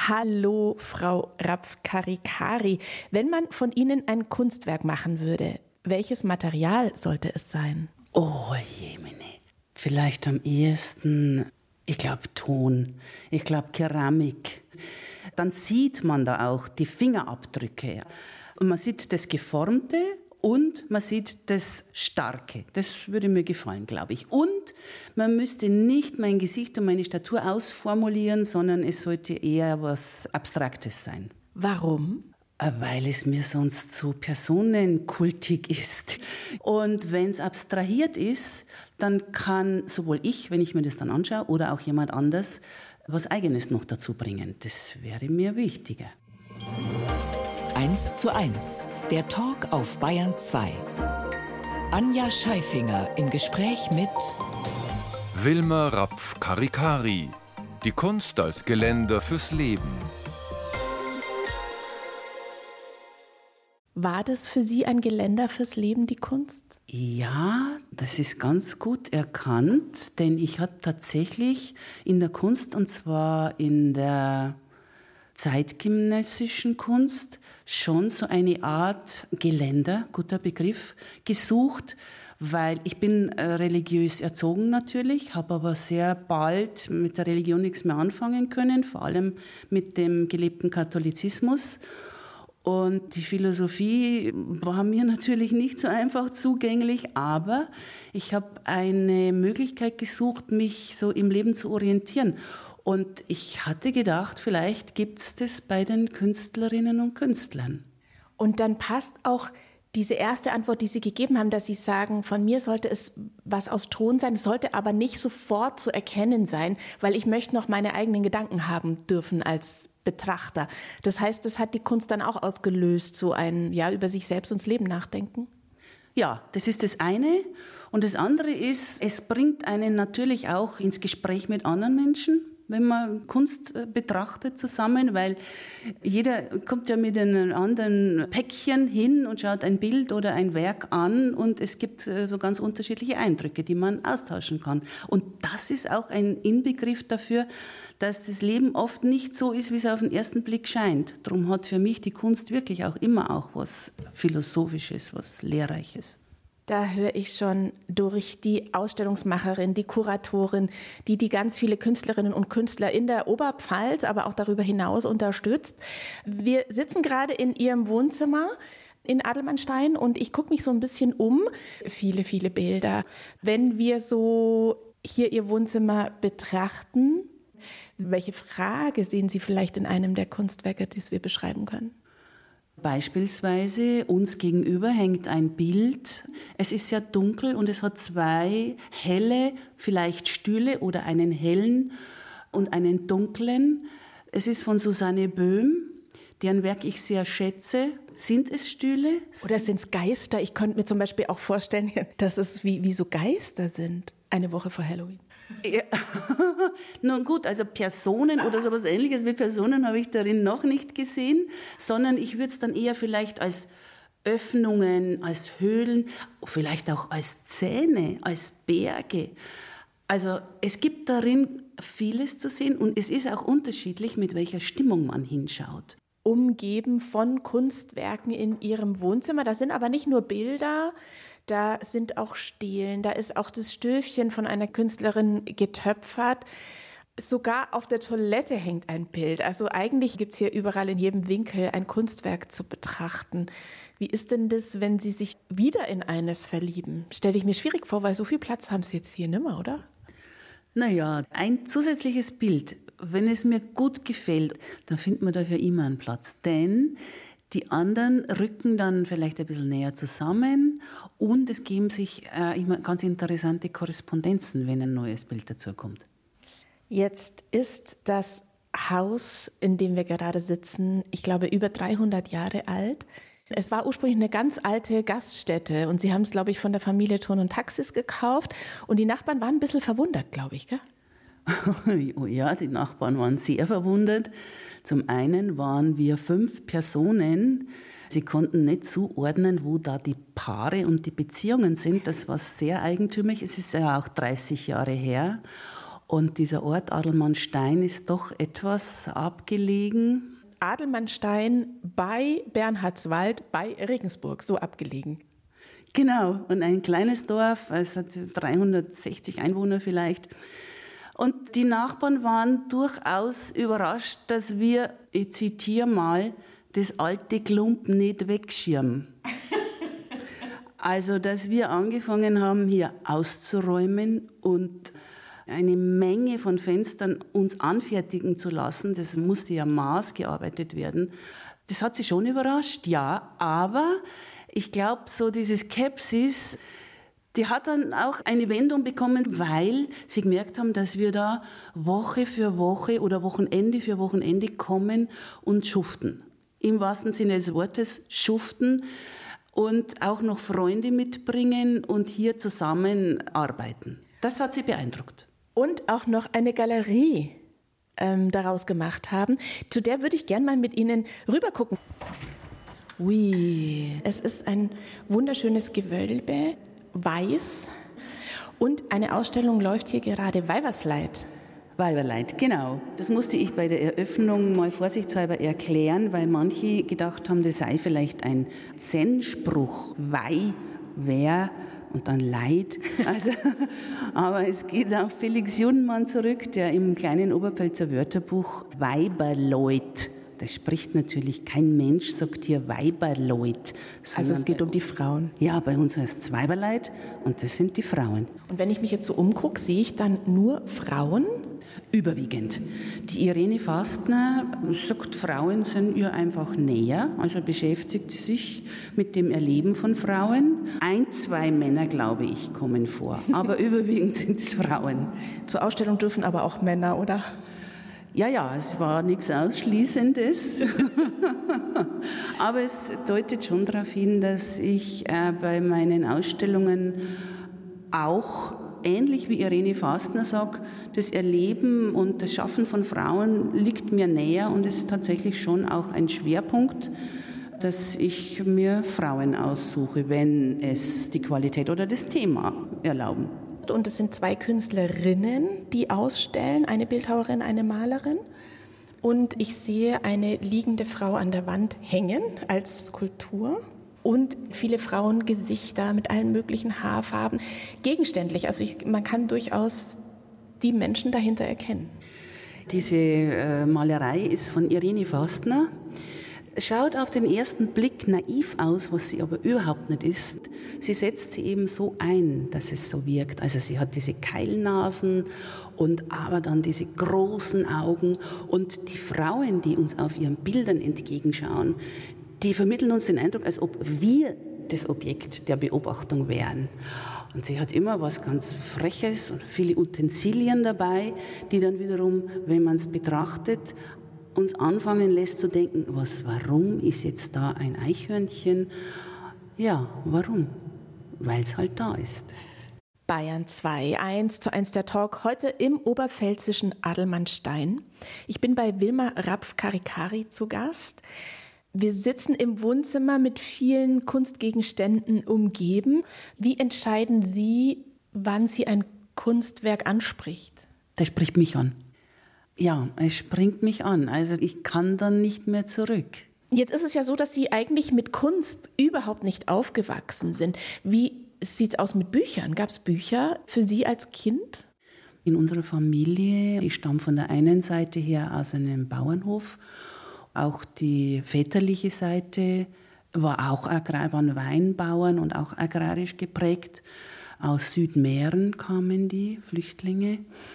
Hallo, Frau Rapf-Karikari. Wenn man von Ihnen ein Kunstwerk machen würde, welches Material sollte es sein? Oh jemine. Vielleicht am ehesten, ich glaube Ton, ich glaube Keramik. Dann sieht man da auch die Fingerabdrücke. Und man sieht das Geformte und man sieht das Starke. Das würde mir gefallen, glaube ich. Und man müsste nicht mein Gesicht und meine Statur ausformulieren, sondern es sollte eher was Abstraktes sein. Warum? Weil es mir sonst zu personenkultig ist. Und wenn es abstrahiert ist, dann kann sowohl ich, wenn ich mir das dann anschaue, oder auch jemand anders was Eigenes noch dazu bringen. Das wäre mir wichtiger. 1:1, der Talk auf Bayern 2. Anja Scheifinger im Gespräch mit Wilma Rapf-Karikari. Die Kunst als Geländer fürs Leben. War das für Sie ein Geländer fürs Leben, die Kunst? Ja, das ist ganz gut erkannt, denn ich hatte tatsächlich in der Kunst, und zwar in der zeitgenössischen Kunst, schon so eine Art Geländer, guter Begriff, gesucht, weil ich bin religiös erzogen natürlich, habe aber sehr bald mit der Religion nichts mehr anfangen können, vor allem mit dem gelebten Katholizismus. Und die Philosophie war mir natürlich nicht so einfach zugänglich, aber ich habe eine Möglichkeit gesucht, mich so im Leben zu orientieren. Und ich hatte gedacht, vielleicht gibt es das bei den Künstlerinnen und Künstlern. Und dann passt auch diese erste Antwort, die Sie gegeben haben, dass Sie sagen, von mir sollte es was aus Ton sein, es sollte aber nicht sofort zu erkennen sein, weil ich möchte noch meine eigenen Gedanken haben dürfen als Betrachter. Das heißt, das hat die Kunst dann auch ausgelöst, so ein, ja, über sich selbst und das Leben nachdenken? Ja, das ist das eine. Und das andere ist, es bringt einen natürlich auch ins Gespräch mit anderen Menschen, wenn man Kunst betrachtet zusammen, weil jeder kommt ja mit einem anderen Päckchen hin und schaut ein Bild oder ein Werk an und es gibt so ganz unterschiedliche Eindrücke, die man austauschen kann. Und das ist auch ein Inbegriff dafür, dass das Leben oft nicht so ist, wie es auf den ersten Blick scheint. Darum hat für mich die Kunst wirklich auch immer auch was Philosophisches, was Lehrreiches. Da höre ich schon durch die Ausstellungsmacherin, die Kuratorin, die ganz viele Künstlerinnen und Künstler in der Oberpfalz, aber auch darüber hinaus unterstützt. Wir sitzen gerade in ihrem Wohnzimmer in Adelmannstein und ich gucke mich so ein bisschen um. Viele, viele Bilder. Wenn wir so hier ihr Wohnzimmer betrachten, welche Frage sehen Sie vielleicht in einem der Kunstwerke, die wir beschreiben können? Beispielsweise uns gegenüber hängt ein Bild. Es ist sehr dunkel und es hat zwei helle, vielleicht Stühle oder einen hellen und einen dunklen. Es ist von Susanne Böhm, deren Werk ich sehr schätze. Sind es Stühle? Oder sind es Geister? Ich könnte mir zum Beispiel auch vorstellen, dass es wie so Geister sind. Eine Woche vor Halloween. Ja. Nun gut, also Personen oder sowas Ähnliches wie Personen habe ich darin noch nicht gesehen, sondern ich würde es dann eher vielleicht als Öffnungen, als Höhlen, vielleicht auch als Zähne, als Berge. Also es gibt darin vieles zu sehen und es ist auch unterschiedlich, mit welcher Stimmung man hinschaut. Umgeben von Kunstwerken in ihrem Wohnzimmer. Das sind aber nicht nur Bilder, da sind auch Stelen, da ist auch das Stöfchen von einer Künstlerin getöpfert. Sogar auf der Toilette hängt ein Bild. Also eigentlich gibt es hier überall in jedem Winkel ein Kunstwerk zu betrachten. Wie ist denn das, wenn Sie sich wieder in eines verlieben? Stelle ich mir schwierig vor, weil so viel Platz haben Sie jetzt hier nimmer, oder? Naja, ein zusätzliches Bild, wenn es mir gut gefällt, dann findet man dafür immer einen Platz. Denn die anderen rücken dann vielleicht ein bisschen näher zusammen und es geben sich immer ganz interessante Korrespondenzen, wenn ein neues Bild dazu kommt. Jetzt ist das Haus, in dem wir gerade sitzen, ich glaube über 300 Jahre alt. Es war ursprünglich eine ganz alte Gaststätte und Sie haben es, glaube ich, von der Familie Thurn und Taxis gekauft und die Nachbarn waren ein bisschen verwundert, glaube ich, gell? Oh ja, die Nachbarn waren sehr verwundert. Zum einen waren wir 5 Personen. Sie konnten nicht zuordnen, wo da die Paare und die Beziehungen sind. Das war sehr eigentümlich. Es ist ja auch 30 Jahre her. Und dieser Ort Adelmannstein ist doch etwas abgelegen. Adelmannstein bei Bernhardswald bei Regensburg, so abgelegen. Genau, und ein kleines Dorf, es hat 360 Einwohner vielleicht. Und die Nachbarn waren durchaus überrascht, dass wir, ich zitiere mal, das alte Klump nicht wegschirmen. Also, dass wir angefangen haben, hier auszuräumen und eine Menge von Fenstern uns anfertigen zu lassen. Das musste ja maßgearbeitet werden. Das hat sie schon überrascht, ja. Aber ich glaube, so diese Skepsis, die hat dann auch eine Wendung bekommen, weil sie gemerkt haben, dass wir da Woche für Woche oder Wochenende für Wochenende kommen und schuften. Im wahrsten Sinne des Wortes schuften und auch noch Freunde mitbringen und hier zusammenarbeiten. Das hat sie beeindruckt. Und auch noch eine Galerie daraus gemacht haben. Zu der würde ich gerne mal mit Ihnen rübergucken. Ui, es ist ein wunderschönes Gewölbe, weiß. Und eine Ausstellung läuft hier gerade, Weibersleit. Weiberleid, genau. Das musste ich bei der Eröffnung mal vorsichtshalber erklären, weil manche gedacht haben, das sei vielleicht ein Zen-Spruch. Wei, wer und dann Leid. Also, aber es geht auf Felix Junmann zurück, der im kleinen Oberpfälzer Wörterbuch Weiberleut. Das spricht natürlich kein Mensch, sagt hier Weiberleut. Also es geht um die Frauen. Ja, bei uns heißt es Weiberleid und das sind die Frauen. Und wenn ich mich jetzt so umgucke, sehe ich dann nur Frauen? Überwiegend. Die Irene Fastner sagt, Frauen sind ihr einfach näher, also beschäftigt sie sich mit dem Erleben von Frauen. 1, 2 Männer, glaube ich, kommen vor, aber überwiegend sind es Frauen. Zur Ausstellung dürfen aber auch Männer, oder? Ja, es war nichts Ausschließendes, aber es deutet schon darauf hin, dass ich bei meinen Ausstellungen auch ähnlich wie Irene Fastner sage, das Erleben und das Schaffen von Frauen liegt mir näher und ist tatsächlich schon auch ein Schwerpunkt, dass ich mir Frauen aussuche, wenn es die Qualität oder das Thema erlauben. Und es sind 2 Künstlerinnen, die ausstellen, eine Bildhauerin, eine Malerin. Und ich sehe eine liegende Frau an der Wand hängen als Skulptur. Und viele Frauengesichter mit allen möglichen Haarfarben. Gegenständlich, also man kann durchaus die Menschen dahinter erkennen. Diese Malerei ist von Irene Fastner. Schaut auf den ersten Blick naiv aus, was sie aber überhaupt nicht ist. Sie setzt sie eben so ein, dass es so wirkt. Also sie hat diese Keilnasen und aber dann diese großen Augen. Und die Frauen, die uns auf ihren Bildern entgegenschauen, die vermitteln uns den Eindruck, als ob wir das Objekt der Beobachtung wären. Und sie hat immer was ganz Freches und viele Utensilien dabei, die dann wiederum, wenn man es betrachtet, uns anfangen lässt zu denken, warum ist jetzt da ein Eichhörnchen? Ja, warum? Weil es halt da ist. Bayern 2, 1:1 der Talk, heute im oberpfälzischen Adelmannstein. Ich bin bei Wilma Rapf-Karikari zu Gast. Wir sitzen im Wohnzimmer mit vielen Kunstgegenständen umgeben. Wie entscheiden Sie, wann Sie ein Kunstwerk anspricht? Das spricht mich an. Ja, es springt mich an. Also ich kann dann nicht mehr zurück. Jetzt ist es ja so, dass Sie eigentlich mit Kunst überhaupt nicht aufgewachsen sind. Wie sieht es aus mit Büchern? Gab es Bücher für Sie als Kind? In unserer Familie, ich stamme von der einen Seite her aus einem Bauernhof. Auch die väterliche Seite war auch waren Weinbauern und auch agrarisch geprägt. Aus Südmähren kamen die Flüchtlinge.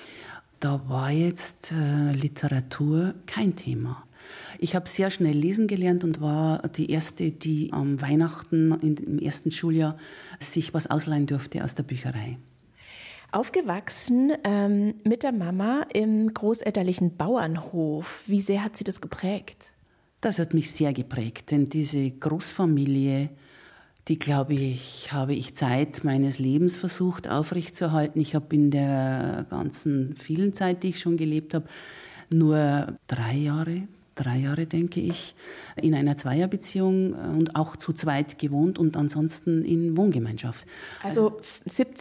Da war jetzt Literatur kein Thema. Ich habe sehr schnell lesen gelernt und war die Erste, die am Weihnachten im ersten Schuljahr sich was ausleihen durfte aus der Bücherei. Aufgewachsen mit der Mama im großelterlichen Bauernhof. Wie sehr hat sie das geprägt? Das hat mich sehr geprägt, denn diese Großfamilie, die, glaube ich, habe ich Zeit meines Lebens versucht aufrechtzuerhalten. Ich habe in der ganzen vielen Zeit, die ich schon gelebt habe, nur 3 Jahre, denke ich, in einer Zweierbeziehung und auch zu zweit gewohnt und ansonsten in Wohngemeinschaft. Also 70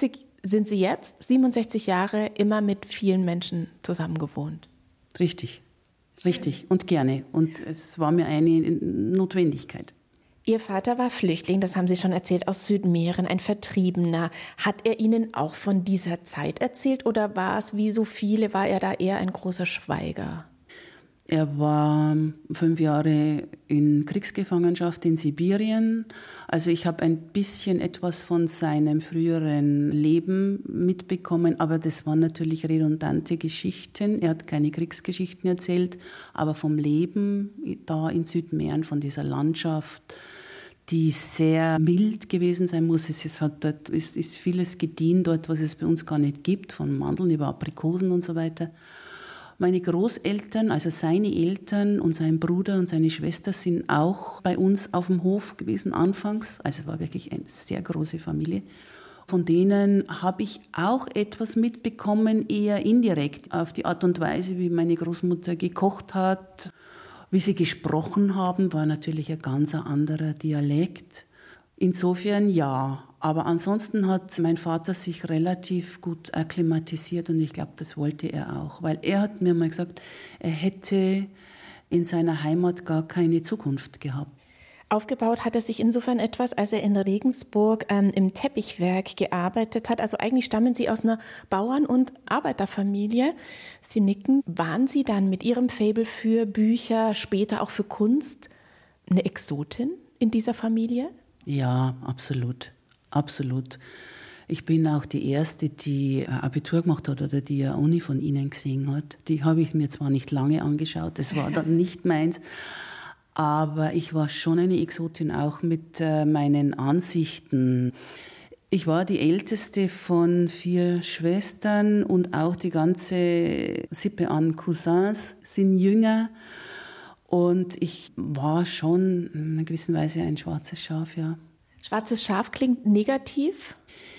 sind Sie jetzt, 67 Jahre, immer mit vielen Menschen zusammengewohnt. Richtig, richtig und gerne. Und es war mir eine Notwendigkeit. Ihr Vater war Flüchtling, das haben Sie schon erzählt, aus Südmähren, ein Vertriebener. Hat er Ihnen auch von dieser Zeit erzählt oder war es, wie so viele, war er da eher ein großer Schweiger? Er war 5 Jahre in Kriegsgefangenschaft in Sibirien. Also ich habe ein bisschen etwas von seinem früheren Leben mitbekommen, aber das waren natürlich redundante Geschichten. Er hat keine Kriegsgeschichten erzählt, aber vom Leben da in Südmähren, von dieser Landschaft, die sehr mild gewesen sein muss. Es ist vieles gediehen dort, was es bei uns gar nicht gibt, von Mandeln über Aprikosen und so weiter. Meine Großeltern, also seine Eltern und sein Bruder und seine Schwester sind auch bei uns auf dem Hof gewesen anfangs. Also es war wirklich eine sehr große Familie. Von denen habe ich auch etwas mitbekommen, eher indirekt, auf die Art und Weise, wie meine Großmutter gekocht hat. Wie sie gesprochen haben, war natürlich ein ganz anderer Dialekt. Insofern ja. Aber ansonsten hat mein Vater sich relativ gut akklimatisiert und ich glaube, das wollte er auch. Weil er hat mir mal gesagt, er hätte in seiner Heimat gar keine Zukunft gehabt. Aufgebaut hat er sich insofern etwas, als er in Regensburg im Teppichwerk gearbeitet hat. Also eigentlich stammen Sie aus einer Bauern- und Arbeiterfamilie. Sie nicken. Waren Sie dann mit Ihrem Faible für Bücher, später auch für Kunst, eine Exotin in dieser Familie? Ja, absolut. Absolut. Ich bin auch die Erste, die Abitur gemacht hat oder die eine Uni von Ihnen gesehen hat. Die habe ich mir zwar nicht lange angeschaut, das war dann nicht meins, aber ich war schon eine Exotin, auch mit meinen Ansichten. Ich war die älteste von 4 Schwestern und auch die ganze Sippe an Cousins sind jünger. Und ich war schon in einer gewissen Weise ein schwarzes Schaf, ja. Schwarzes Schaf klingt negativ?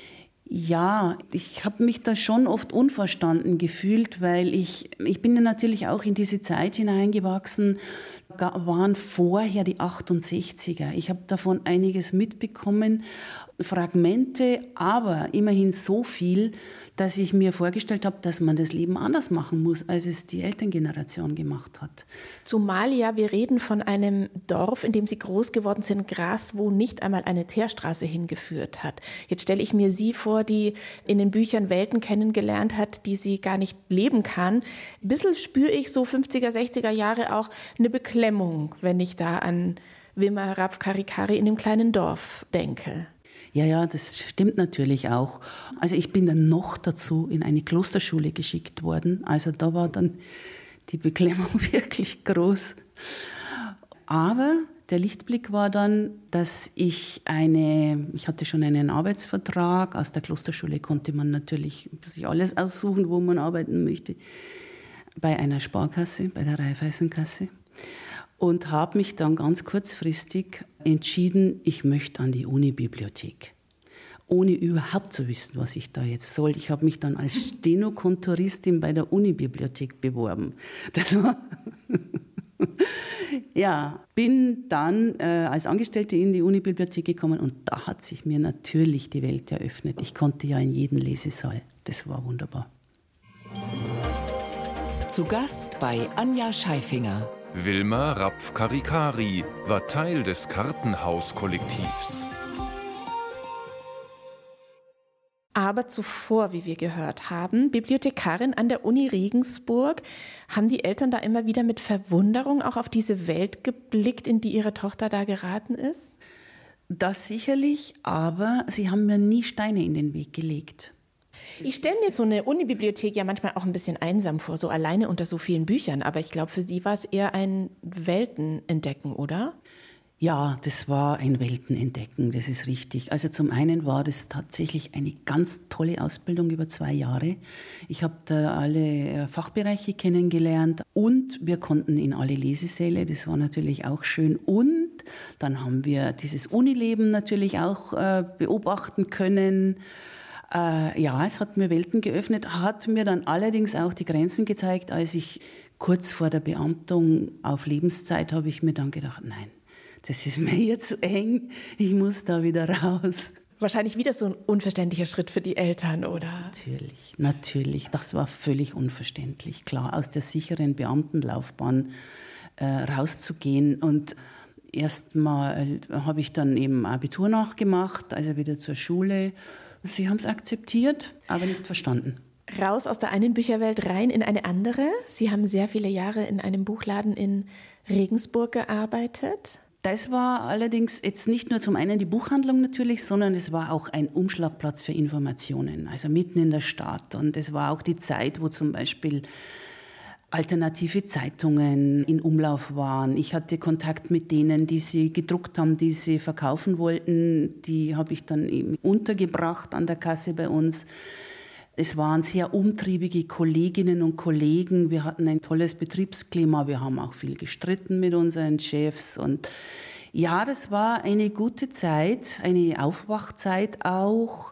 Ja, ich habe mich da schon oft unverstanden gefühlt, weil ich bin ja natürlich auch in diese Zeit hineingewachsen, waren vorher die 68er. Ich habe davon einiges mitbekommen, Fragmente, aber immerhin so viel, dass ich mir vorgestellt habe, dass man das Leben anders machen muss, als es die Elterngeneration gemacht hat. Zumal ja, wir reden von einem Dorf, in dem Sie groß geworden sind, Gras, wo nicht einmal eine Teerstraße hingeführt hat. Jetzt stelle ich mir Sie vor, die in den Büchern Welten kennengelernt hat, die sie gar nicht leben kann. Ein bisschen spüre ich so 50er, 60er Jahre auch eine Beklemmung, wenn ich da an Wilma Rapf-Karikari in dem kleinen Dorf denke. Ja, das stimmt natürlich auch. Also ich bin dann noch dazu in eine Klosterschule geschickt worden. Also da war dann die Beklemmung wirklich groß. Aber der Lichtblick war dann, dass ich hatte schon einen Arbeitsvertrag. Aus der Klosterschule konnte man natürlich sich alles aussuchen, wo man arbeiten möchte. Bei einer Sparkasse, bei der Raiffeisenkasse. Und habe mich dann ganz kurzfristig entschieden, ich möchte an die Unibibliothek. Ohne überhaupt zu wissen, was ich da jetzt soll. Ich habe mich dann als Stenokontoristin bei der Unibibliothek beworben. Das war ja, bin dann als Angestellte in die Unibibliothek gekommen und da hat sich mir natürlich die Welt eröffnet. Ich konnte ja in jeden Lesesaal. Das war wunderbar. Zu Gast bei Anja Scheifinger. Wilma Rapf-Karikari war Teil des Kartenhaus-Kollektivs. Aber zuvor, wie wir gehört haben, Bibliothekarin an der Uni Regensburg, haben die Eltern da immer wieder mit Verwunderung auch auf diese Welt geblickt, in die ihre Tochter da geraten ist? Das sicherlich, aber sie haben mir nie Steine in den Weg gelegt. Ich stelle mir so eine Unibibliothek ja manchmal auch ein bisschen einsam vor, so alleine unter so vielen Büchern. Aber ich glaube, für Sie war es eher ein Weltenentdecken, oder? Ja, das war ein Weltenentdecken, das ist richtig. Also zum einen war das tatsächlich eine ganz tolle Ausbildung über 2 Jahre. Ich habe da alle Fachbereiche kennengelernt und wir konnten in alle Lesesäle, das war natürlich auch schön. Und dann haben wir dieses Unileben natürlich auch beobachten können. Ja, es hat mir Welten geöffnet, hat mir dann allerdings auch die Grenzen gezeigt. Als ich kurz vor der Beamtung auf Lebenszeit habe ich mir dann gedacht, nein, das ist mir hier zu eng, ich muss da wieder raus. Wahrscheinlich wieder so ein unverständlicher Schritt für die Eltern, oder? Natürlich. Das war völlig unverständlich. Klar, aus der sicheren Beamtenlaufbahn rauszugehen. Und erstmal habe ich dann eben Abitur nachgemacht, also wieder zur Schule. Sie haben es akzeptiert, aber nicht verstanden. Raus aus der einen Bücherwelt, rein in eine andere. Sie haben sehr viele Jahre in einem Buchladen in Regensburg gearbeitet. Das war allerdings jetzt nicht nur zum einen die Buchhandlung natürlich, sondern es war auch ein Umschlagplatz für Informationen, also mitten in der Stadt. Und es war auch die Zeit, wo zum Beispiel alternative Zeitungen in Umlauf waren. Ich hatte Kontakt mit denen, die sie gedruckt haben, die sie verkaufen wollten. Die habe ich dann eben untergebracht an der Kasse bei uns. Es waren sehr umtriebige Kolleginnen und Kollegen. Wir hatten ein tolles Betriebsklima. Wir haben auch viel gestritten mit unseren Chefs. Und ja, das war eine gute Zeit, eine Aufwachzeit auch.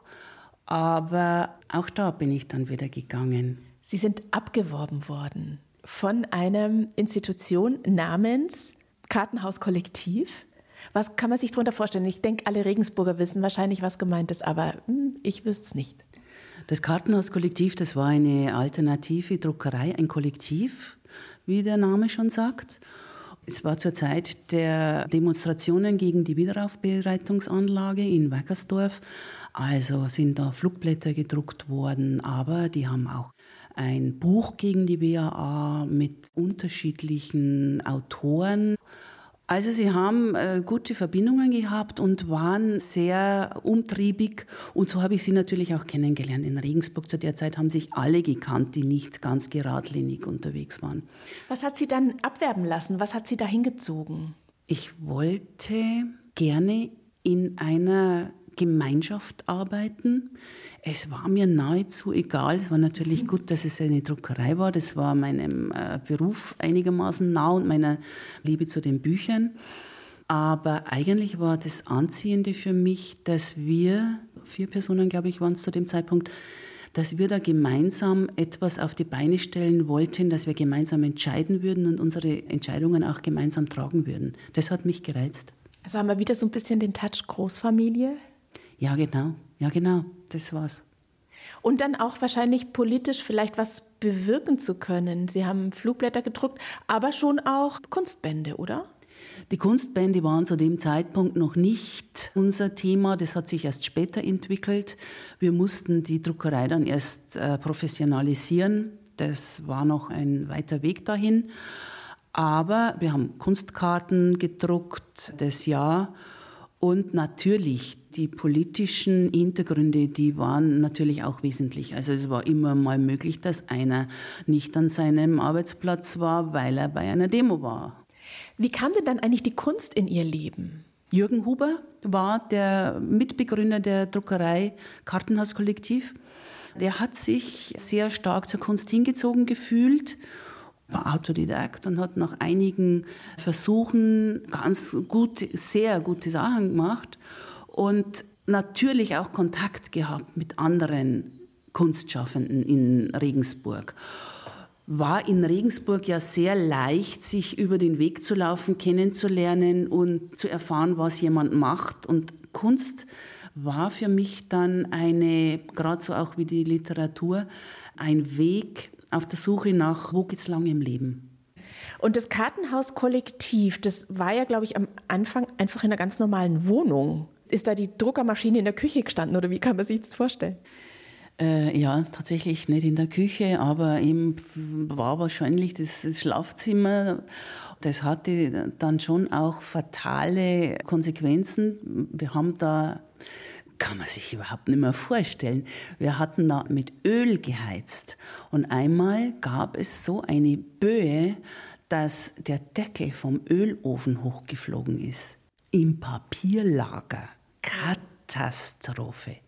Aber auch da bin ich dann wieder gegangen. Sie sind abgeworben worden von einer Institution namens Kartenhaus-Kollektiv. Was kann man sich darunter vorstellen? Ich denke, alle Regensburger wissen wahrscheinlich, was gemeint ist, aber ich wüsste es nicht. Das Kartenhaus-Kollektiv, das war eine alternative Druckerei, ein Kollektiv, wie der Name schon sagt. Es war zur Zeit der Demonstrationen gegen die Wiederaufbereitungsanlage in Wackersdorf. Also sind da Flugblätter gedruckt worden, aber die haben auch ein Buch gegen die WAA mit unterschiedlichen Autoren. Also sie haben gute Verbindungen gehabt und waren sehr umtriebig. Und so habe ich sie natürlich auch kennengelernt. In Regensburg zu der Zeit haben sich alle gekannt, die nicht ganz geradlinig unterwegs waren. Was hat Sie dann abwerben lassen? Was hat Sie da hingezogen? Ich wollte gerne in einer Gemeinschaft arbeiten. Es war mir nahezu egal. Es war natürlich gut, dass es eine Druckerei war. Das war meinem Beruf einigermaßen nah und meiner Liebe zu den Büchern. Aber eigentlich war das Anziehende für mich, dass wir, 4 Personen, glaube ich, waren es zu dem Zeitpunkt, dass wir da gemeinsam etwas auf die Beine stellen wollten, dass wir gemeinsam entscheiden würden und unsere Entscheidungen auch gemeinsam tragen würden. Das hat mich gereizt. Also haben wir wieder so ein bisschen den Touch Großfamilie? Ja, genau, das war's. Und dann auch wahrscheinlich politisch vielleicht was bewirken zu können. Sie haben Flugblätter gedruckt, aber schon auch Kunstbände, oder? Die Kunstbände waren zu dem Zeitpunkt noch nicht unser Thema. Das hat sich erst später entwickelt. Wir mussten die Druckerei dann erst professionalisieren. Das war noch ein weiter Weg dahin. Aber wir haben Kunstkarten gedruckt, das Jahr. Und natürlich, die politischen Hintergründe, die waren natürlich auch wesentlich. Also es war immer mal möglich, dass einer nicht an seinem Arbeitsplatz war, weil er bei einer Demo war. Wie kam denn dann eigentlich die Kunst in Ihr Leben? Jürgen Huber war der Mitbegründer der Druckerei Kartenhaus-Kollektiv. Der hat sich sehr stark zur Kunst hingezogen gefühlt, war Autodidakt und hat nach einigen Versuchen sehr gute Sachen gemacht und natürlich auch Kontakt gehabt mit anderen Kunstschaffenden in Regensburg. War in Regensburg ja sehr leicht, sich über den Weg zu laufen, kennenzulernen und zu erfahren, was jemand macht. Und Kunst war für mich dann gerade so auch wie die Literatur, ein Weg auf der Suche nach, wo geht's lang im Leben. Und das Kartenhaus-Kollektiv, das war ja, glaube ich, am Anfang einfach in einer ganz normalen Wohnung. Ist da die Druckermaschine in der Küche gestanden oder wie kann man sich das vorstellen? Ja, tatsächlich nicht in der Küche, aber eben war wahrscheinlich das Schlafzimmer. Das hatte dann schon auch fatale Konsequenzen. Wir haben da, kann man sich überhaupt nicht mehr vorstellen, wir hatten da mit Öl geheizt. Und einmal gab es so eine Böe, dass der Deckel vom Ölofen hochgeflogen ist. Im Papierlager. Katastrophe.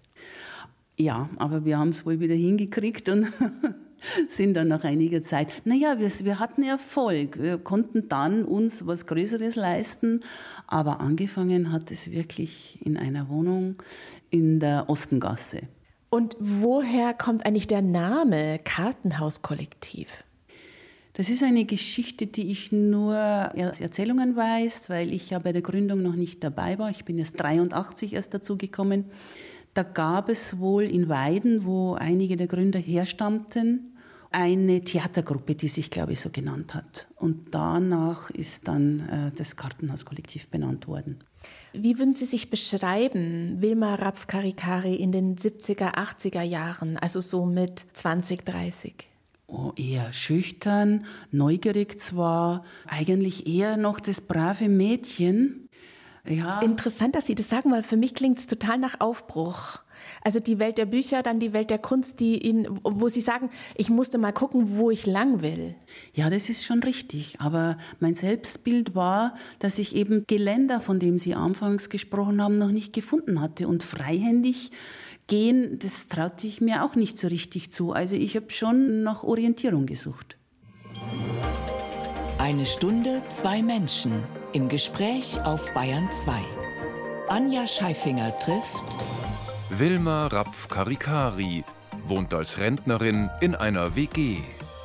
Ja, aber wir haben es wohl wieder hingekriegt und sind dann nach einiger Zeit, wir hatten Erfolg. Wir konnten dann uns was Größeres leisten, aber angefangen hat es wirklich in einer Wohnung in der Ostengasse. Und woher kommt eigentlich der Name Kartenhaus-Kollektiv? Das ist eine Geschichte, die ich nur aus Erzählungen weiß, weil ich ja bei der Gründung noch nicht dabei war. Ich bin erst 1983 dazu gekommen. Da gab es wohl in Weiden, wo einige der Gründer herstammten, eine Theatergruppe, die sich, glaube ich, so genannt hat. Und danach ist dann das Kartenhauskollektiv benannt worden. Wie würden Sie sich beschreiben, Wilma Rapf-Karikari in den 70er, 80er Jahren, also so mit 20, 30? Oh, eher schüchtern, neugierig zwar, eigentlich eher noch das brave Mädchen. Ja. Interessant, dass Sie das sagen, weil für mich klingt es total nach Aufbruch. Also die Welt der Bücher, dann die Welt der Kunst, wo Sie sagen, ich musste mal gucken, wo ich lang will. Ja, das ist schon richtig. Aber mein Selbstbild war, dass ich eben Geländer, von dem Sie anfangs gesprochen haben, noch nicht gefunden hatte. Und freihändig gehen, das traute ich mir auch nicht so richtig zu. Also ich habe schon nach Orientierung gesucht. 1 Stunde, 2 Menschen im Gespräch auf Bayern 2. Anja Scheifinger trifft Wilma Rapf-Karikari, wohnt als Rentnerin in einer WG.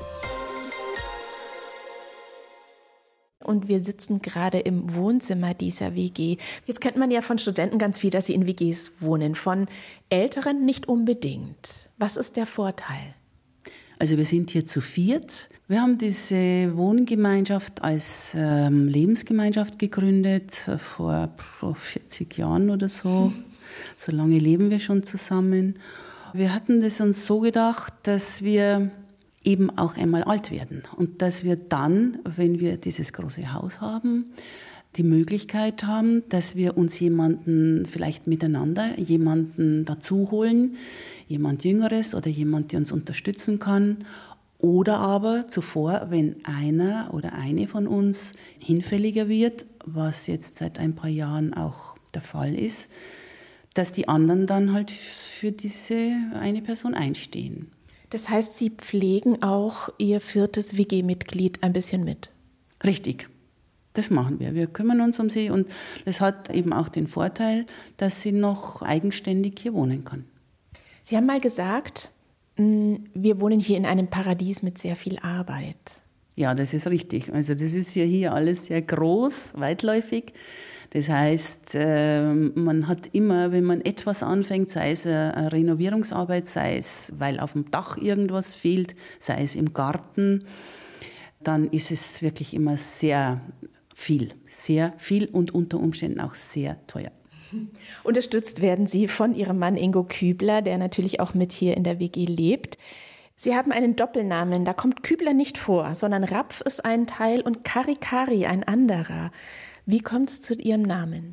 Und wir sitzen gerade im Wohnzimmer dieser WG. Jetzt kennt man ja von Studenten ganz viel, dass sie in WGs wohnen. Von Älteren nicht unbedingt. Was ist der Vorteil? Also wir sind hier zu 4. Wir haben diese Wohngemeinschaft als Lebensgemeinschaft gegründet, vor 40 Jahren oder so. So lange leben wir schon zusammen. Wir hatten das uns so gedacht, dass wir eben auch einmal alt werden und dass wir dann, wenn wir dieses große Haus haben, die Möglichkeit haben, dass wir uns jemanden vielleicht miteinander, jemanden dazu holen, jemand Jüngeres oder jemand, der uns unterstützen kann. Oder aber zuvor, wenn einer oder eine von uns hinfälliger wird, was jetzt seit ein paar Jahren auch der Fall ist, dass die anderen dann halt für diese eine Person einstehen. Das heißt, Sie pflegen auch Ihr 4. WG-Mitglied ein bisschen mit? Richtig, das machen wir. Wir kümmern uns um sie und das hat eben auch den Vorteil, dass sie noch eigenständig hier wohnen kann. Sie haben mal gesagt, wir wohnen hier in einem Paradies mit sehr viel Arbeit. Ja, das ist richtig. Also das ist ja hier alles sehr groß, weitläufig. Das heißt, man hat immer, wenn man etwas anfängt, sei es eine Renovierungsarbeit, sei es, weil auf dem Dach irgendwas fehlt, sei es im Garten, dann ist es wirklich immer sehr viel und unter Umständen auch sehr teuer. Unterstützt werden Sie von Ihrem Mann Ingo Kübler, der natürlich auch mit hier in der WG lebt. Sie haben einen Doppelnamen, da kommt Kübler nicht vor, sondern Rapf ist ein Teil und Karikari ein anderer. Wie kommt es zu Ihrem Namen?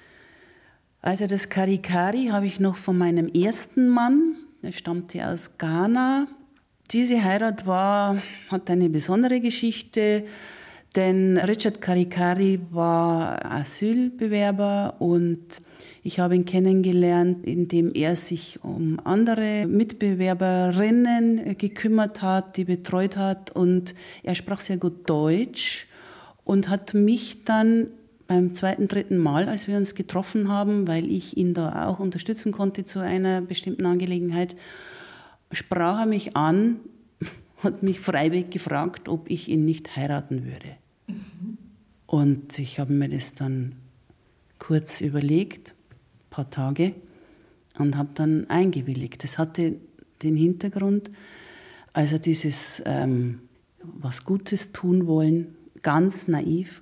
Also das Karikari habe ich noch von meinem ersten Mann, der stammte aus Ghana. Diese Heirat hat eine besondere Geschichte, denn Richard Karikari war Asylbewerber und ich habe ihn kennengelernt, indem er sich um andere Mitbewerberinnen gekümmert hat, die betreut hat und er sprach sehr gut Deutsch und hat mich dann beim 2., 3. Mal, als wir uns getroffen haben, weil ich ihn da auch unterstützen konnte zu einer bestimmten Angelegenheit, sprach er mich an, hat mich freiwillig gefragt, ob ich ihn nicht heiraten würde. Mhm. Und ich habe mir das dann kurz überlegt, ein paar Tage, und habe dann eingewilligt. Das hatte den Hintergrund, also dieses was Gutes tun wollen, ganz naiv.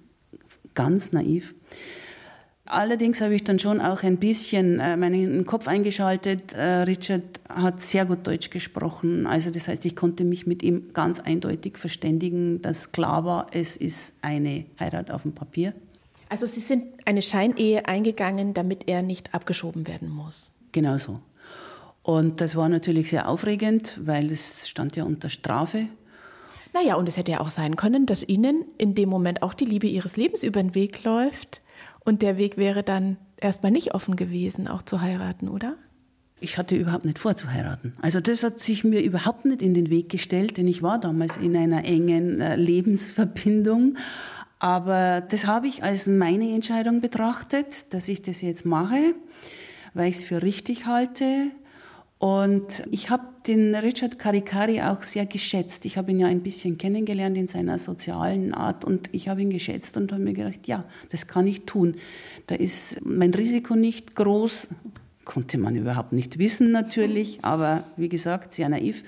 Allerdings habe ich dann schon auch ein bisschen meinen Kopf eingeschaltet. Richard hat sehr gut Deutsch gesprochen. Also das heißt, ich konnte mich mit ihm ganz eindeutig verständigen, dass klar war, es ist eine Heirat auf dem Papier. Also Sie sind eine Scheinehe eingegangen, damit er nicht abgeschoben werden muss. Genau so. Und das war natürlich sehr aufregend, weil es stand ja unter Strafe. Naja, und es hätte ja auch sein können, dass Ihnen in dem Moment auch die Liebe Ihres Lebens über den Weg läuft. Und der Weg wäre dann erstmal nicht offen gewesen, auch zu heiraten, oder? Ich hatte überhaupt nicht vor zu heiraten. Also das hat sich mir überhaupt nicht in den Weg gestellt, denn ich war damals in einer engen Lebensverbindung. Aber das habe ich als meine Entscheidung betrachtet, dass ich das jetzt mache, weil ich es für richtig halte. Und ich habe den Richard Karikari auch sehr geschätzt. Ich habe ihn ja ein bisschen kennengelernt in seiner sozialen Art und ich habe ihn geschätzt und habe mir gedacht, ja, das kann ich tun. Da ist mein Risiko nicht groß, konnte man überhaupt nicht wissen natürlich, aber wie gesagt, sehr naiv.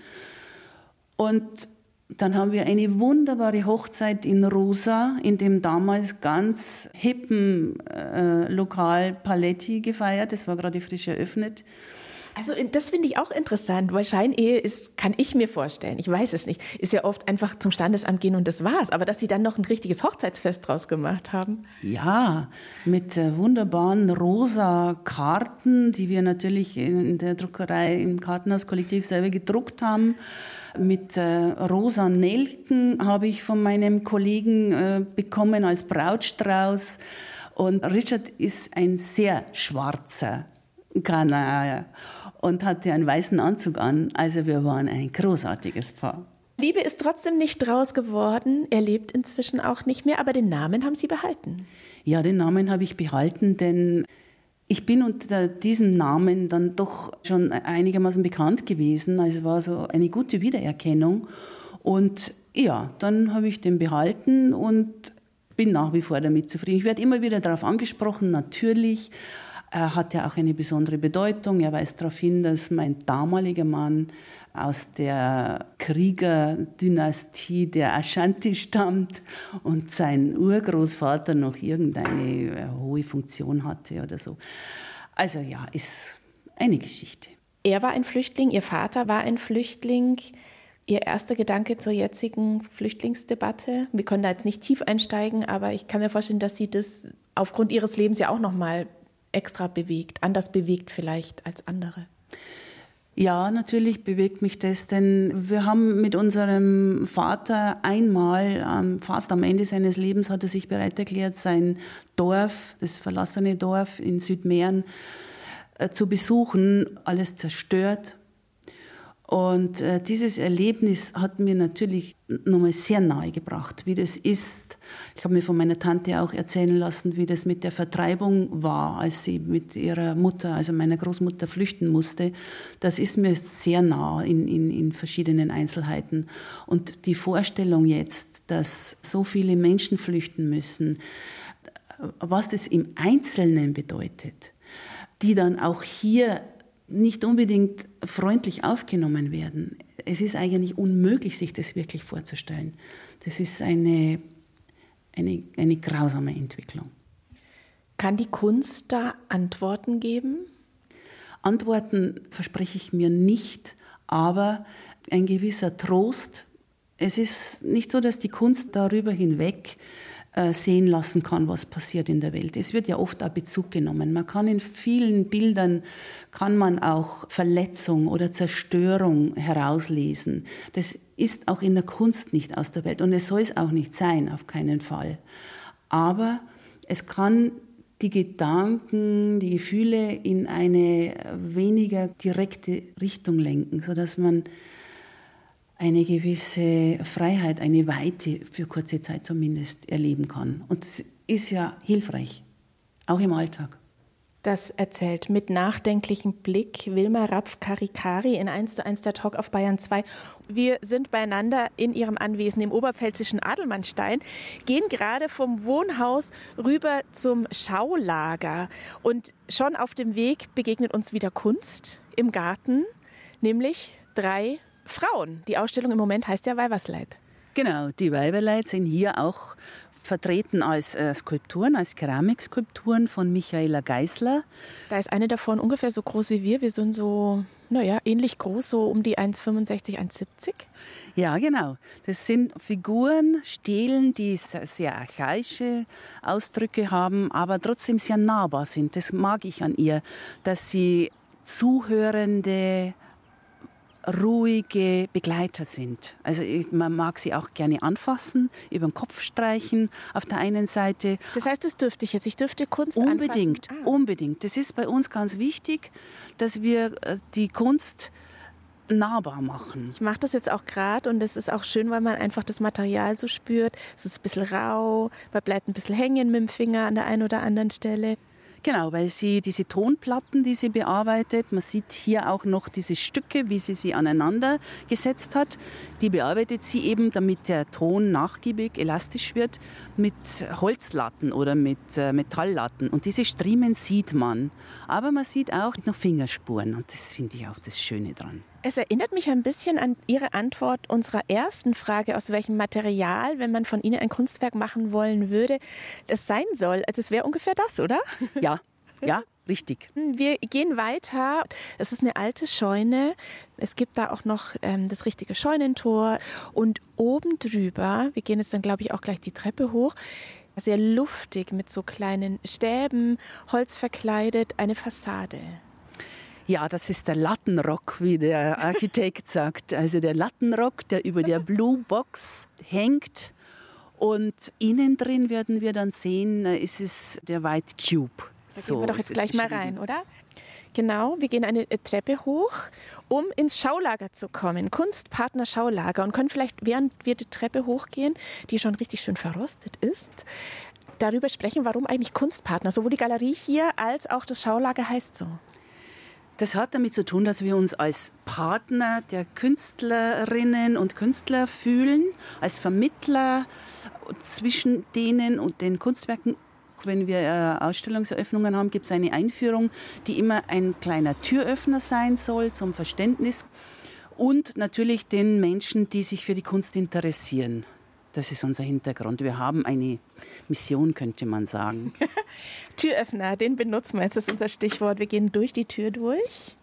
Und dann haben wir eine wunderbare Hochzeit in Rosa, in dem damals ganz hippen Lokal Paletti gefeiert. Das war gerade frisch eröffnet. Also das finde ich auch interessant, weil Scheinehe ist, kann ich mir vorstellen, ich weiß es nicht, ist ja oft einfach zum Standesamt gehen und das war's. Aber dass Sie dann noch ein richtiges Hochzeitsfest draus gemacht haben. Ja, mit wunderbaren rosa Karten, die wir natürlich in der Druckerei im Kartenhauskollektiv selber gedruckt haben. Mit rosa Nelken habe ich von meinem Kollegen bekommen als Brautstrauß. Und Richard ist ein sehr schwarzer Kanadier und hatte einen weißen Anzug an. Also wir waren ein großartiges Paar. Liebe ist trotzdem nicht draus geworden. Er lebt inzwischen auch nicht mehr, aber den Namen haben Sie behalten. Ja, den Namen habe ich behalten, denn ich bin unter diesem Namen dann doch schon einigermaßen bekannt gewesen. Also es war so eine gute Wiedererkennung. Und ja, dann habe ich den behalten und bin nach wie vor damit zufrieden. Ich werde immer wieder darauf angesprochen, natürlich. Er hat ja auch eine besondere Bedeutung. Er weist darauf hin, dass mein damaliger Mann aus der Kriegerdynastie der Ashanti stammt und sein Urgroßvater noch irgendeine hohe Funktion hatte oder so. Also ja, ist eine Geschichte. Er war ein Flüchtling, Ihr Vater war ein Flüchtling. Ihr erster Gedanke zur jetzigen Flüchtlingsdebatte? Wir können da jetzt nicht tief einsteigen, aber ich kann mir vorstellen, dass Sie das aufgrund Ihres Lebens ja auch noch mal extra bewegt, anders bewegt vielleicht als andere. Ja, natürlich bewegt mich das, denn wir haben mit unserem Vater einmal, fast am Ende seines Lebens, hat er sich bereit erklärt, sein Dorf, das verlassene Dorf in Südmähren, zu besuchen, alles zerstört. Und dieses Erlebnis hat mir natürlich nochmal sehr nahe gebracht, wie das ist. Ich habe mir von meiner Tante auch erzählen lassen, wie das mit der Vertreibung war, als sie mit ihrer Mutter, also meiner Großmutter, flüchten musste. Das ist mir sehr nah in verschiedenen Einzelheiten. Und die Vorstellung jetzt, dass so viele Menschen flüchten müssen, was das im Einzelnen bedeutet, die dann auch hier nicht unbedingt freundlich aufgenommen werden. Es ist eigentlich unmöglich, sich das wirklich vorzustellen. Das ist eine grausame Entwicklung. Kann die Kunst da Antworten geben? Antworten verspreche ich mir nicht, aber ein gewisser Trost. Es ist nicht so, dass die Kunst darüber hinweg sehen lassen kann, was passiert in der Welt. Es wird ja oft auch Bezug genommen. Man kann in vielen Bildern kann man auch Verletzung oder Zerstörung herauslesen. Das ist auch in der Kunst nicht aus der Welt und es soll es auch nicht sein, auf keinen Fall. Aber es kann die Gedanken, die Gefühle in eine weniger direkte Richtung lenken, sodass man eine gewisse Freiheit, eine Weite für kurze Zeit zumindest erleben kann. Und es ist ja hilfreich, auch im Alltag. Das erzählt mit nachdenklichem Blick Wilma Rapf-Karikari in 1:1 der Talk auf Bayern 2. Wir sind beieinander in ihrem Anwesen im oberpfälzischen Adelmannstein, gehen gerade vom Wohnhaus rüber zum Schaulager. Und schon auf dem Weg begegnet uns wieder Kunst im Garten, nämlich 3 Frauen. Die Ausstellung im Moment heißt ja Weibersleit. Genau, die Weiberleit sind hier auch vertreten als Skulpturen, als Keramikskulpturen von Michaela Geisler. Da ist eine davon ungefähr so groß wie wir. Wir sind so, ähnlich groß, so um die 1,65, 1,70. Ja, genau. Das sind Figuren, Stelen, die sehr archaische Ausdrücke haben, aber trotzdem sehr nahbar sind. Das mag ich an ihr, dass sie zuhörende, ruhige Begleiter sind. Also man mag sie auch gerne anfassen, über den Kopf streichen auf der einen Seite. Das heißt, das dürfte ich jetzt. Ich dürfte Kunst unbedingt, anfassen? Unbedingt. Das ist bei uns ganz wichtig, dass wir die Kunst nahbar machen. Ich mache das jetzt auch gerade und es ist auch schön, weil man einfach das Material so spürt. Es ist ein bisschen rau, man bleibt ein bisschen hängen mit dem Finger an der einen oder anderen Stelle. Genau, weil sie diese Tonplatten, die sie bearbeitet, man sieht hier auch noch diese Stücke, wie sie aneinander gesetzt hat, die bearbeitet sie eben, damit der Ton nachgiebig, elastisch wird, mit Holzlatten oder mit Metalllatten. Und diese Striemen sieht man, aber man sieht auch noch Fingerspuren und das finde ich auch das Schöne dran. Es erinnert mich ein bisschen an Ihre Antwort unserer ersten Frage, aus welchem Material, wenn man von Ihnen ein Kunstwerk machen wollen würde, das sein soll. Also es wäre ungefähr das, oder? Ja, richtig. Wir gehen weiter. Es ist eine alte Scheune. Es gibt da auch noch das richtige Scheunentor. Und oben drüber, wir gehen jetzt dann, glaube ich, auch gleich die Treppe hoch, sehr luftig mit so kleinen Stäben, Holz verkleidet, eine Fassade. Ja, das ist der Lattenrock, wie der Architekt sagt. Also der Lattenrock, der über der Blue Box hängt. Und innen drin werden wir dann sehen, ist es der White Cube. Da gehen wir doch jetzt gleich mal rein, oder? Genau, wir gehen eine Treppe hoch, um ins Schaulager zu kommen. Kunstpartner Schaulager. Und können vielleicht, während wir die Treppe hochgehen, die schon richtig schön verrostet ist, darüber sprechen, warum eigentlich Kunstpartner. Sowohl die Galerie hier als auch das Schaulager heißt so. Das hat damit zu tun, dass wir uns als Partner der Künstlerinnen und Künstler fühlen, als Vermittler zwischen denen und den Kunstwerken. Wenn wir Ausstellungseröffnungen haben, gibt es eine Einführung, die immer ein kleiner Türöffner sein soll zum Verständnis und natürlich den Menschen, die sich für die Kunst interessieren. Das ist unser Hintergrund. Wir haben eine Mission, könnte man sagen. Türöffner, den benutzen wir jetzt, das ist unser Stichwort. Wir gehen durch die Tür durch.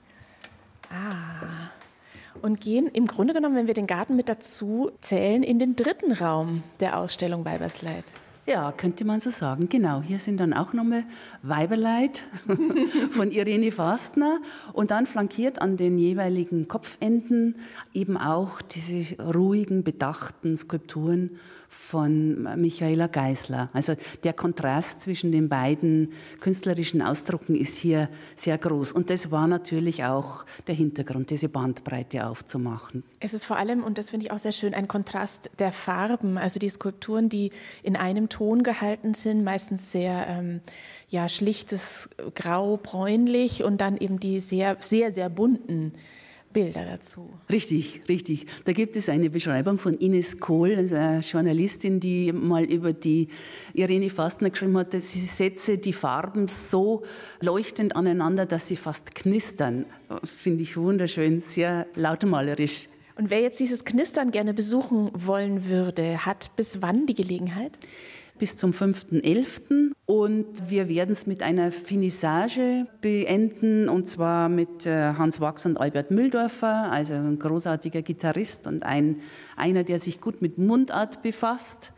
Und gehen im Grunde genommen, wenn wir den Garten mit dazu zählen, in den dritten Raum der Ausstellung Weibersleit. Ja, könnte man so sagen. Genau, hier sind dann auch nochmal Weiberleid von Irene Fastner und dann flankiert an den jeweiligen Kopfenden eben auch diese ruhigen, bedachten Skulpturen von Michaela Geisler. Also der Kontrast zwischen den beiden künstlerischen Ausdrucken ist hier sehr groß. Und das war natürlich auch der Hintergrund, diese Bandbreite aufzumachen. Es ist vor allem, und das finde ich auch sehr schön, ein Kontrast der Farben. Also die Skulpturen, die in einem Ton gehalten sind, meistens sehr schlichtes Grau-bräunlich und dann eben die sehr, sehr, sehr bunten Bilder dazu. Richtig, richtig. Da gibt es eine Beschreibung von Ines Kohl, eine Journalistin, die mal über die Irene Fastner geschrieben hat, dass sie setze die Farben so leuchtend aneinander, dass sie fast knistern. Finde ich wunderschön, sehr lautmalerisch. Und wer jetzt dieses Knistern gerne besuchen wollen würde, hat bis wann die Gelegenheit? Bis zum 5.11. Und wir werden es mit einer Finissage beenden, und zwar mit Hans Wachs und Albert Mühldorfer, also ein großartiger Gitarrist und einer, der sich gut mit Mundart befasst.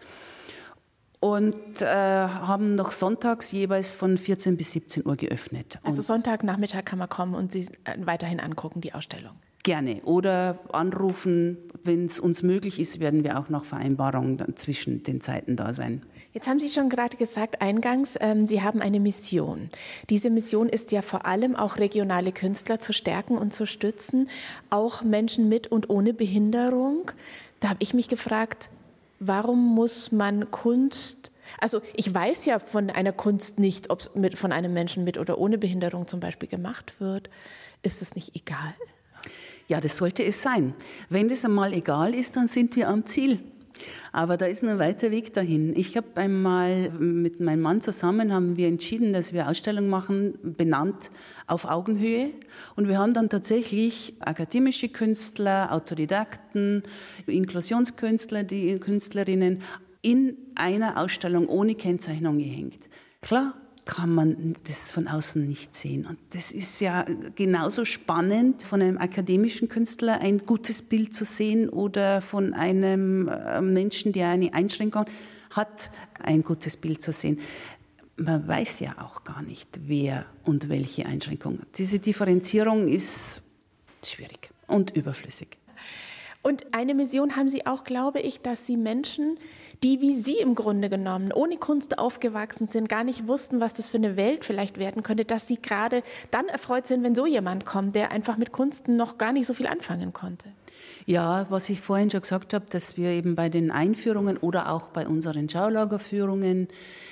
Und haben noch sonntags jeweils von 14 bis 17 Uhr geöffnet. Also Sonntagnachmittag kann man kommen und sie weiterhin angucken, die Ausstellung. Gerne. Oder anrufen, wenn es uns möglich ist, werden wir auch nach Vereinbarungen dann zwischen den Zeiten da sein. Jetzt haben Sie schon gerade gesagt, eingangs, Sie haben eine Mission. Diese Mission ist ja vor allem auch regionale Künstler zu stärken und zu stützen, auch Menschen mit und ohne Behinderung. Da habe ich mich gefragt, warum muss man Kunst, also ich weiß ja von einer Kunst nicht, ob es von einem Menschen mit oder ohne Behinderung zum Beispiel gemacht wird. Ist das nicht egal? Ja, das sollte es sein. Wenn das einmal egal ist, dann sind wir am Ziel. Aber da ist noch ein weiter Weg dahin. Ich habe einmal mit meinem Mann zusammen haben wir entschieden, dass wir Ausstellungen machen, benannt auf Augenhöhe. Und wir haben dann tatsächlich akademische Künstler, Autodidakten, Inklusionskünstler, die Künstlerinnen in einer Ausstellung ohne Kennzeichnung gehängt. Klar kann man das von außen nicht sehen. Und das ist ja genauso spannend, von einem akademischen Künstler ein gutes Bild zu sehen oder von einem Menschen, der eine Einschränkung hat, ein gutes Bild zu sehen. Man weiß ja auch gar nicht, wer und welche Einschränkung. Diese Differenzierung ist schwierig und überflüssig. Und eine Mission haben Sie auch, glaube ich, dass Sie Menschen, die wie Sie im Grunde genommen ohne Kunst aufgewachsen sind, gar nicht wussten, was das für eine Welt vielleicht werden könnte, dass Sie gerade dann erfreut sind, wenn so jemand kommt, der einfach mit Kunst noch gar nicht so viel anfangen konnte. Ja, was ich vorhin schon gesagt habe, dass wir eben bei den Einführungen oder auch bei unseren Schaulagerführungen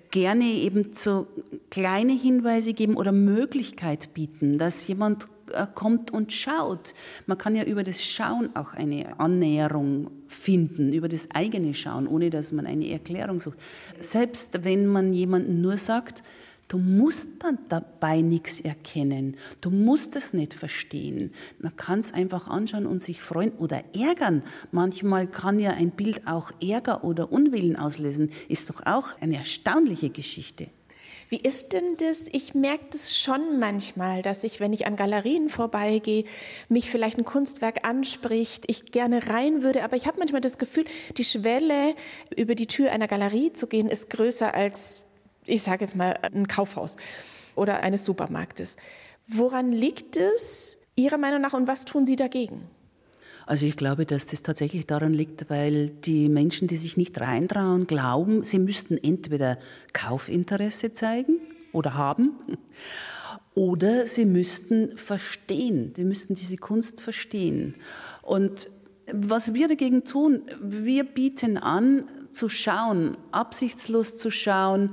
gerne eben so kleine Hinweise geben oder Möglichkeit bieten, dass jemand kommt und schaut. Man kann ja über das Schauen auch eine Annäherung finden, über das eigene Schauen, ohne dass man eine Erklärung sucht. Selbst wenn man jemandem nur sagt, du musst dann dabei nichts erkennen, du musst es nicht verstehen. Man kann es einfach anschauen und sich freuen oder ärgern. Manchmal kann ja ein Bild auch Ärger oder Unwillen auslösen. Ist doch auch eine erstaunliche Geschichte. Wie ist denn das? Ich merke das schon manchmal, dass ich, wenn ich an Galerien vorbeigehe, mich vielleicht ein Kunstwerk anspricht, ich gerne rein würde, aber ich habe manchmal das Gefühl, die Schwelle, über die Tür einer Galerie zu gehen, ist größer als, ich sage jetzt mal, ein Kaufhaus oder eines Supermarktes. Woran liegt es Ihrer Meinung nach und was tun Sie dagegen? Also ich glaube, dass das tatsächlich daran liegt, weil die Menschen, die sich nicht reintrauen, glauben, sie müssten entweder Kaufinteresse zeigen oder haben oder sie müssten verstehen, sie müssten diese Kunst verstehen. Und was wir dagegen tun, wir bieten an, zu schauen, absichtslos zu schauen,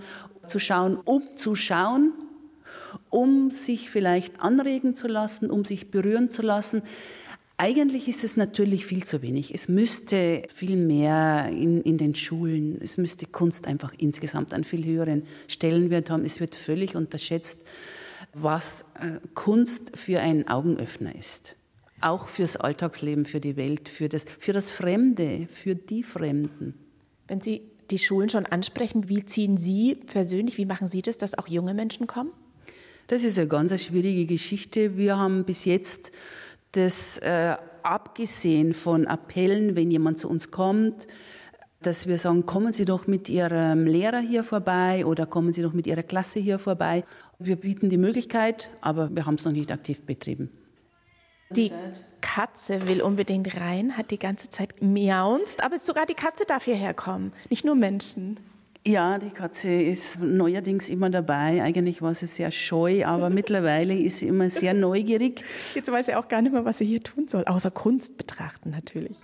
um sich vielleicht anregen zu lassen, um sich berühren zu lassen. Eigentlich ist es natürlich viel zu wenig. Es müsste viel mehr in den Schulen, es müsste Kunst einfach insgesamt einen viel höheren Stellenwert haben. Es wird völlig unterschätzt, was Kunst für einen Augenöffner ist. Auch fürs Alltagsleben, für die Welt, für das Fremde, für die Fremden. Wenn Sie die Schulen schon ansprechen, wie ziehen Sie persönlich, wie machen Sie das, dass auch junge Menschen kommen? Das ist eine ganz schwierige Geschichte. Wir haben bis jetzt das abgesehen von Appellen, wenn jemand zu uns kommt, dass wir sagen, kommen Sie doch mit Ihrem Lehrer hier vorbei oder kommen Sie doch mit Ihrer Klasse hier vorbei. Wir bieten die Möglichkeit, aber wir haben es noch nicht aktiv betrieben. Die Katze will unbedingt rein, hat die ganze Zeit miaunzt, aber sogar die Katze darf hierher kommen, nicht nur Menschen. Ja, die Katze ist neuerdings immer dabei. Eigentlich war sie sehr scheu, aber mittlerweile ist sie immer sehr neugierig. Jetzt weiß sie auch gar nicht mehr, was sie hier tun soll, außer Kunst betrachten natürlich.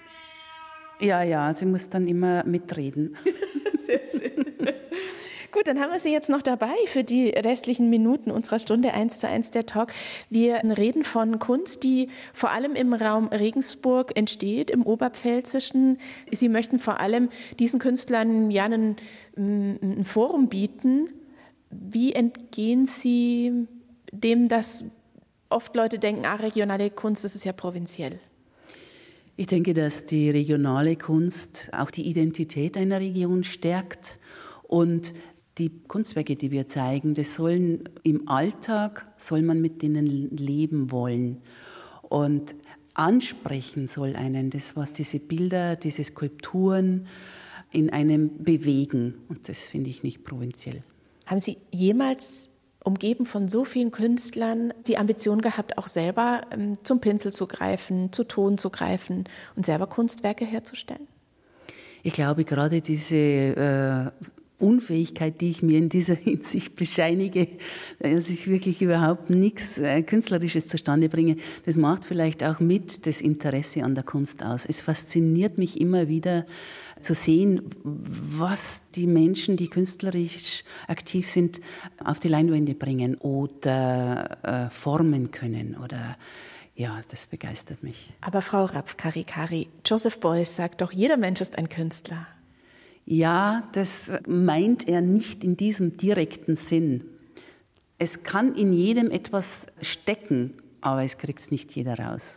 Ja, sie muss dann immer mitreden. Sehr schön. Gut, dann haben wir Sie jetzt noch dabei für die restlichen Minuten unserer Stunde 1:1 der Talk. Wir reden von Kunst, die vor allem im Raum Regensburg entsteht, im Oberpfälzischen. Sie möchten vor allem diesen Künstlern ja ein Forum bieten. Wie entgehen Sie dem, dass oft Leute denken, regionale Kunst, das ist ja provinziell? Ich denke, dass die regionale Kunst auch die Identität einer Region stärkt und die Kunstwerke, die wir zeigen, das sollen im Alltag, soll man mit denen leben wollen. Und ansprechen soll einen das, was diese Bilder, diese Skulpturen in einem bewegen. Und das finde ich nicht provinziell. Haben Sie jemals, umgeben von so vielen Künstlern, die Ambition gehabt, auch selber zum Pinsel zu greifen, zu Ton zu greifen und selber Kunstwerke herzustellen? Ich glaube, gerade diese Unfähigkeit, die ich mir in dieser Hinsicht bescheinige, dass ich wirklich überhaupt nichts Künstlerisches zustande bringe, das macht vielleicht auch mit das Interesse an der Kunst aus. Es fasziniert mich immer wieder zu sehen, was die Menschen, die künstlerisch aktiv sind, auf die Leinwände bringen oder formen können oder ja, das begeistert mich. Aber Frau Rapf-Karikari, Joseph Beuys sagt doch, jeder Mensch ist ein Künstler. Ja, das meint er nicht in diesem direkten Sinn. Es kann in jedem etwas stecken, aber es kriegt es nicht jeder raus.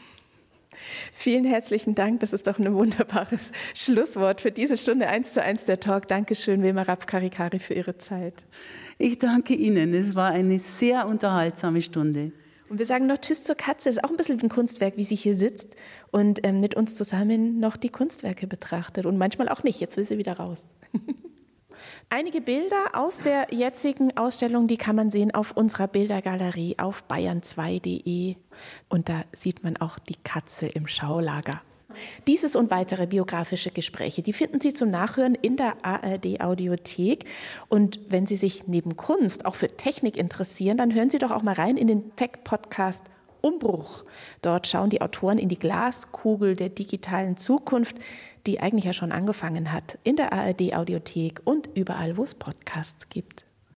Vielen herzlichen Dank. Das ist doch ein wunderbares Schlusswort für diese Stunde 1:1 der Talk. Dankeschön, Wilma Rapf-Karikari, für Ihre Zeit. Ich danke Ihnen. Es war eine sehr unterhaltsame Stunde. Und wir sagen noch Tschüss zur Katze. Es ist auch ein bisschen wie ein Kunstwerk, wie sie hier sitzt und mit uns zusammen noch die Kunstwerke betrachtet und manchmal auch nicht. Jetzt will sie wieder raus. Einige Bilder aus der jetzigen Ausstellung, die kann man sehen auf unserer Bildergalerie auf bayern2.de. Und da sieht man auch die Katze im Schaulager. Dieses und weitere biografische Gespräche, die finden Sie zum Nachhören in der ARD-Audiothek. Und wenn Sie sich neben Kunst auch für Technik interessieren, dann hören Sie doch auch mal rein in den Tech-Podcast Umbruch. Dort schauen die Autoren in die Glaskugel der digitalen Zukunft, die eigentlich ja schon angefangen hat, in der ARD-Audiothek und überall, wo es Podcasts gibt.